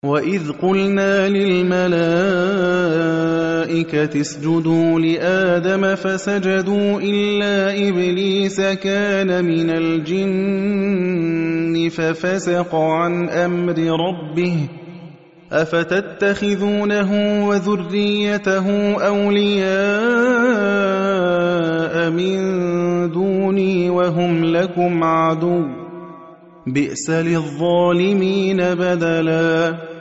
وَإِذْ قُلْنَا لِلْمَلَائِكَةِ اسْجُدُوا لِآدَمَ فَسَجَدُوا إِلَّا إِبْلِيسَ كَانَ مِنَ الْجِنِّ فَفَسَقَ عَنْ أَمْرِ رَبِّهِ ۗ أَفَتَتَّخِذُونَهُ وَذُرِّيَّتَهُ أَوْلِيَاءَ مِن دُونِي وَهُمْ لَكُمْ عَدُوٌّ ۚ بِئْسَ لِلظَّالِمِينَ بَدَلًا